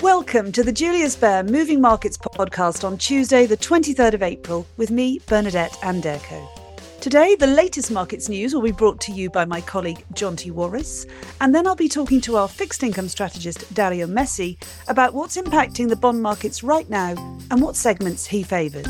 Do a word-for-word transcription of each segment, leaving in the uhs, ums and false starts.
Welcome to the Julius Baer Moving Markets podcast on Tuesday, the twenty-third of April, with me, Bernadette Anderko. Today, the latest markets news will be brought to you by my colleague, Jonty Warris, and then I'll be talking to our fixed income strategist, Dario Messi, about what's impacting the bond markets right now and what segments he favours.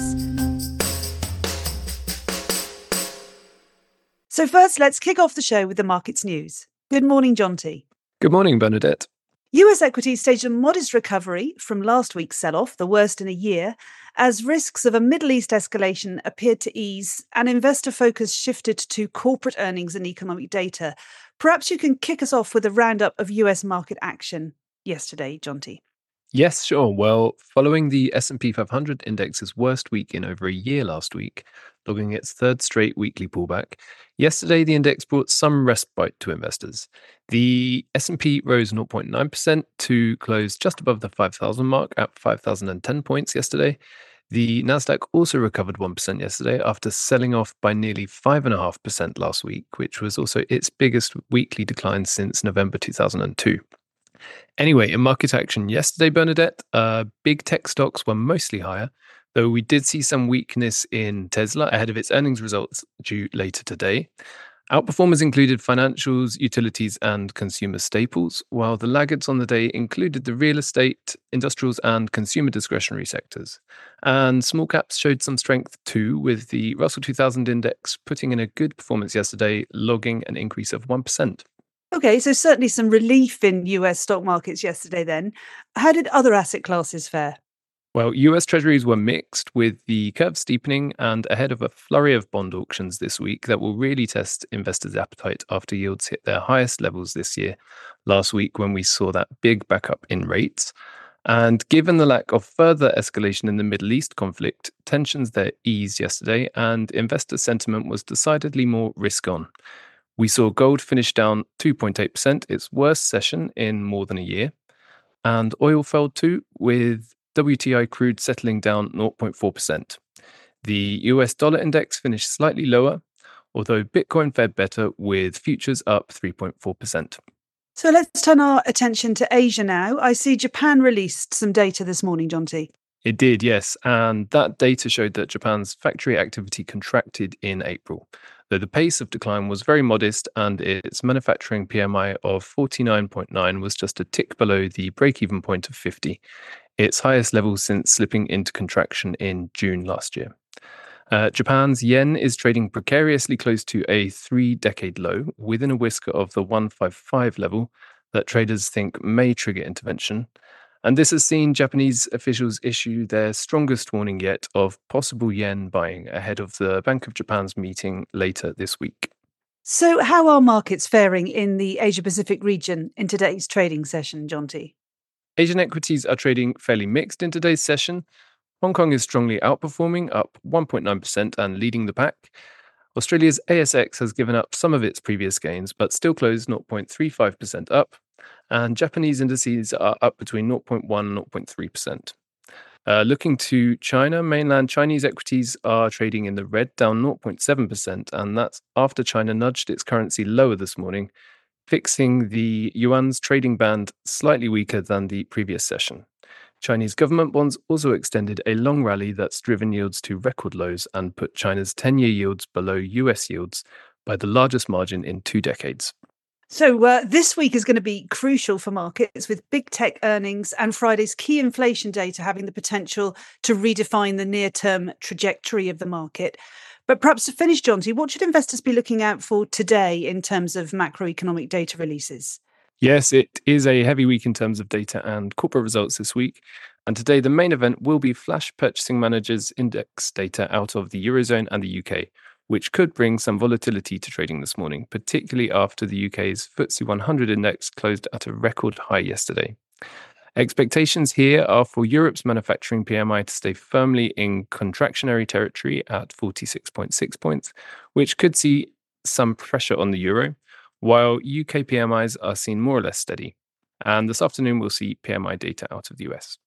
So first, let's kick off the show with the markets news. Good morning, Jonty. Good morning, Bernadette. U S equities staged a modest recovery from last week's sell-off, the worst in a year, as risks of a Middle East escalation appeared to ease and investor focus shifted to corporate earnings and economic data. Perhaps you can kick us off with a roundup of U S market action yesterday, Jonty. Yes, sure. Well, following the S and P five hundred index's worst week in over a year last week, logging its third straight weekly pullback, yesterday the index brought some respite to investors. The S and P rose zero point nine percent to close just above the five thousand mark at five thousand ten points yesterday. The Nasdaq also recovered one percent yesterday after selling off by nearly five point five percent last week, which was also its biggest weekly decline since November two thousand two. Anyway, in market action yesterday, Bernadette, uh, big tech stocks were mostly higher, though we did see some weakness in Tesla ahead of its earnings results due later today. Outperformers included financials, utilities, and consumer staples, while the laggards on the day included the real estate, industrials, and consumer discretionary sectors. And small caps showed some strength too, with the Russell two thousand index putting in a good performance yesterday, logging an increase of one percent. Okay, so certainly some relief in U S stock markets yesterday then. How did other asset classes fare? Well, U S Treasuries were mixed, with the curve steepening and ahead of a flurry of bond auctions this week that will really test investors' appetite after yields hit their highest levels this year, last week when we saw that big backup in rates. And given the lack of further escalation in the Middle East conflict, tensions there eased yesterday and investor sentiment was decidedly more risk-on. We saw gold finish down two point eight percent, its worst session in more than a year. And oil fell too, with W T I crude settling down zero point four percent. The U S dollar index finished slightly lower, although Bitcoin fared better, with futures up three point four percent. So let's turn our attention to Asia now. I see Japan released some data this morning, Jonty. It did, yes, and that data showed that Japan's factory activity contracted in April, though the pace of decline was very modest and its manufacturing P M I of forty-nine point nine was just a tick below the break-even point of fifty, its highest level since slipping into contraction in June last year. Uh, Japan's yen is trading precariously close to a three-decade low, within a whisker of the one fifty-five level that traders think may trigger intervention. And this has seen Japanese officials issue their strongest warning yet of possible yen buying ahead of the Bank of Japan's meeting later this week. So how are markets faring in the Asia-Pacific region in today's trading session, Jonty? Asian equities are trading fairly mixed in today's session. Hong Kong is strongly outperforming, up one point nine percent and leading the pack. Australia's A S X has given up some of its previous gains, but still closed zero point three five percent up. And Japanese indices are up between zero point one and zero point three percent. Uh, looking to China, mainland Chinese equities are trading in the red, down zero point seven percent, and that's after China nudged its currency lower this morning, fixing the yuan's trading band slightly weaker than the previous session. Chinese government bonds also extended a long rally that's driven yields to record lows and put China's ten-year yields below U S yields by the largest margin in two decades. So uh, this week is going to be crucial for markets, with big tech earnings and Friday's key inflation data having the potential to redefine the near-term trajectory of the market. But perhaps to finish, Jonty, what should investors be looking out for today in terms of macroeconomic data releases? Yes, it is a heavy week in terms of data and corporate results this week. And today, the main event will be Flash Purchasing Managers Index data out of the Eurozone and the U K, which could bring some volatility to trading this morning, particularly after the U K's F T S E one hundred index closed at a record high yesterday. Expectations here are for Europe's manufacturing P M I to stay firmly in contractionary territory at forty-six point six points, which could see some pressure on the euro, while U K P M Is are seen more or less steady. And this afternoon, we'll see P M I data out of the U S.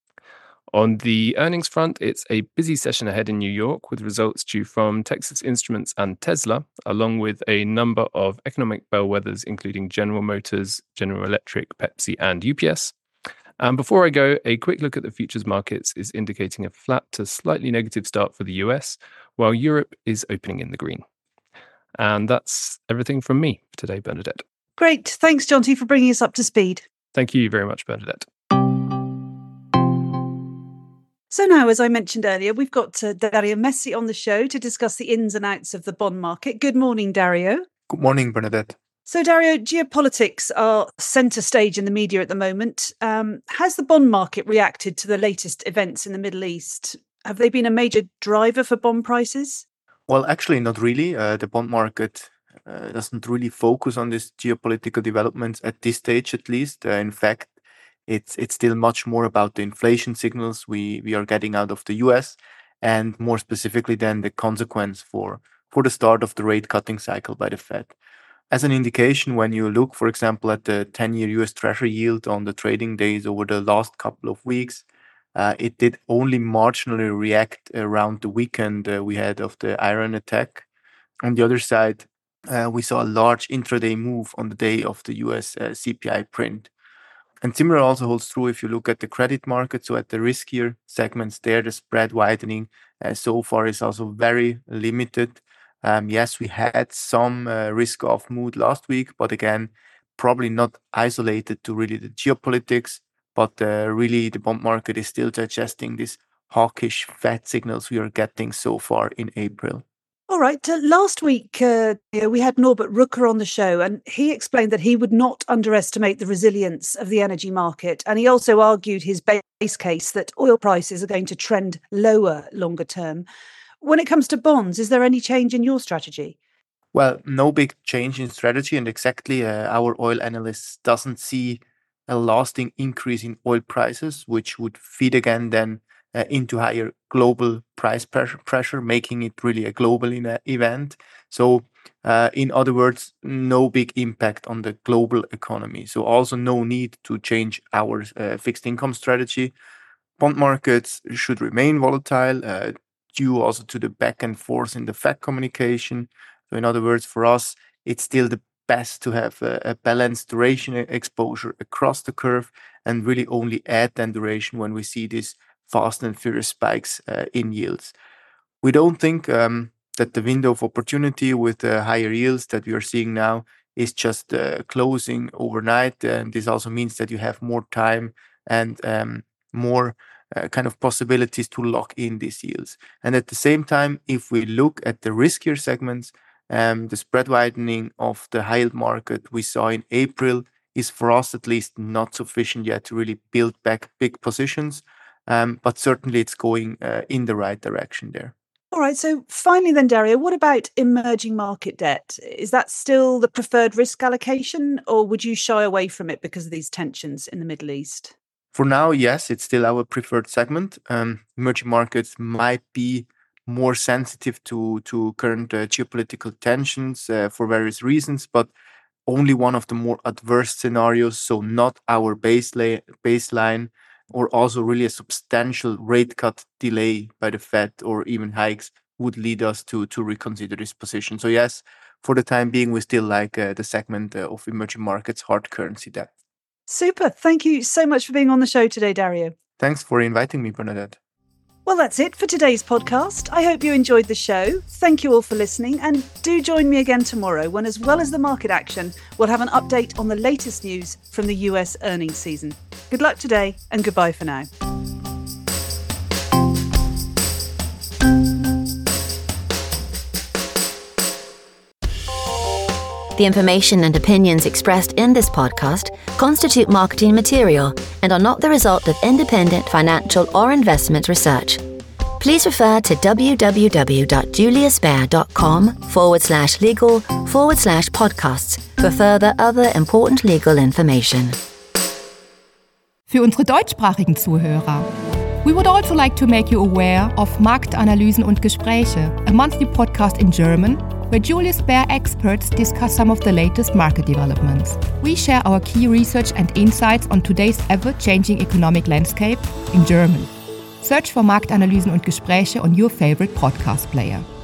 On the earnings front, it's a busy session ahead in New York, with results due from Texas Instruments and Tesla, along with a number of economic bellwethers, including General Motors, General Electric, Pepsi, and U P S. And before I go, a quick look at the futures markets is indicating a flat to slightly negative start for the U S, while Europe is opening in the green. And that's everything from me today, Bernadette. Great. Thanks, Jonty, for bringing us up to speed. Thank you very much, Bernadette. So now, as I mentioned earlier, we've got uh, Dario Messi on the show to discuss the ins and outs of the bond market. Good morning, Dario. Good morning, Bernadette. So, Dario, geopolitics are centre stage in the media at the moment. Um, has the bond market reacted to the latest events in the Middle East? Have they been a major driver for bond prices? Well, actually, not really. Uh, the bond market uh, doesn't really focus on these geopolitical developments at this stage, at least. Uh, in fact, it's it's still much more about the inflation signals we, we are getting out of the U S, and more specifically than the consequence for, for the start of the rate cutting cycle by the Fed. As an indication, when you look, for example, at the ten-year U S Treasury yield on the trading days over the last couple of weeks, uh, it did only marginally react around the weekend uh, we had of the Iran attack. On the other side, uh, we saw a large intraday move on the day of the U S uh, C P I print. And similar also holds true if you look at the credit market. So at the riskier segments there, the spread widening uh, so far is also very limited. Um, yes, we had some uh, risk-off mood last week, but again, probably not isolated to really the geopolitics, but uh, really the bond market is still digesting these hawkish Fed signals we are getting so far in April. All right. Uh, last week, uh, we had Norbert Rucker on the show, and he explained that he would not underestimate the resilience of the energy market. And he also argued his base case that oil prices are going to trend lower longer term. When it comes to bonds, is there any change in your strategy? Well, no big change in strategy, and exactly uh, our oil analyst doesn't see a lasting increase in oil prices, which would feed again then uh, into higher global price pressure, pressure, making it really a global in- event. So, uh, in other words, no big impact on the global economy. So also no need to change our uh, fixed income strategy. Bond markets should remain volatile, uh, due also to the back and forth in the Fed communication. So in other words, for us, it's still the best to have a, a balanced duration exposure across the curve and really only add then duration when we see these fast and furious spikes uh, in yields. We don't think um, that the window of opportunity with uh, higher yields that we are seeing now is just uh, closing overnight. And this also means that you have more time and um, more Uh, kind of possibilities to lock in these yields. And at the same time, if we look at the riskier segments, um, the spread widening of the high yield market we saw in April is for us at least not sufficient yet to really build back big positions. Um, but certainly it's going uh, in the right direction there. All right. So finally then, Dario, what about emerging market debt? Is that still the preferred risk allocation, or would you shy away from it because of these tensions in the Middle East? For now, yes, it's still our preferred segment. Um, emerging markets might be more sensitive to, to current uh, geopolitical tensions uh, for various reasons, but only one of the more adverse scenarios, so not our baseline, baseline or also really a substantial rate cut delay by the Fed or even hikes would lead us to, to reconsider this position. So yes, for the time being, we still like uh, the segment uh, of emerging markets hard currency debt. Super. Thank you so much for being on the show today, Dario. Thanks for inviting me, Bernadette. Well, that's it for today's podcast. I hope you enjoyed the show. Thank you all for listening, and do join me again tomorrow when, as well as the market action, we'll have an update on the latest news from the U S earnings season. Good luck today, and goodbye for now. The information and opinions expressed in this podcast constitute marketing material and are not the result of independent financial or investment research. Please refer to www.juliusbaer.com forward slash legal forward slash podcasts for further other important legal information. Für unsere deutschsprachigen Zuhörer. We would also like to make you aware of Marktanalysen und Gespräche, a monthly podcast in German, where Julius Baer experts discuss some of the latest market developments. We share our key research and insights on today's ever-changing economic landscape in German. Search for Marktanalysen und Gespräche on your favorite podcast player.